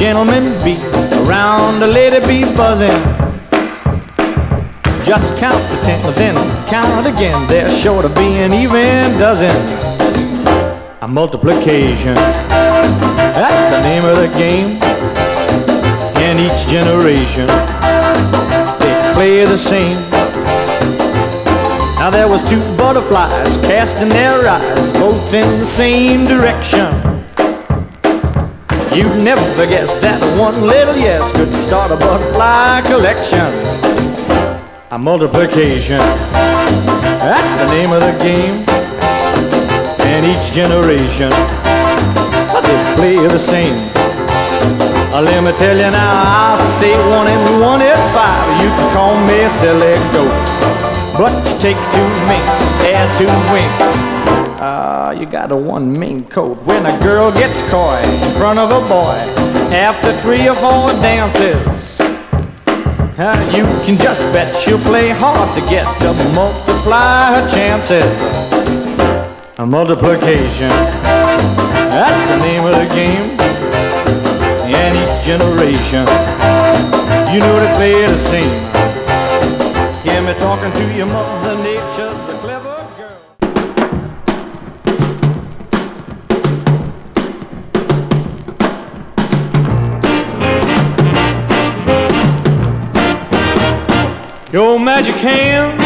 gentlemen be around a lady be buzzing. Just count to 10, then count again. There's sure to be an even dozen. A multiplication, that's the name of the game. And each generation, they play the same. Now there was two butterflies casting their eyes both in the same direction. You'd never guess that one little yes could start a butterfly collection. A multiplication, that's the name of the game. And each generation, they play the same. Let me tell you now, I'll say 1 and 1 is 5. You can call me a silly goat, but you take 2 minks, add 2 winks. You got a 1 mink coat. When a girl gets coy in front of a boy after 3 or 4 dances, you can just bet she'll play hard to get to multiply her chances. A multiplication, that's the name of the game. And each generation, you know they play the same. Hear me talking to you, Mother Nature's a clever girl. Your magic hand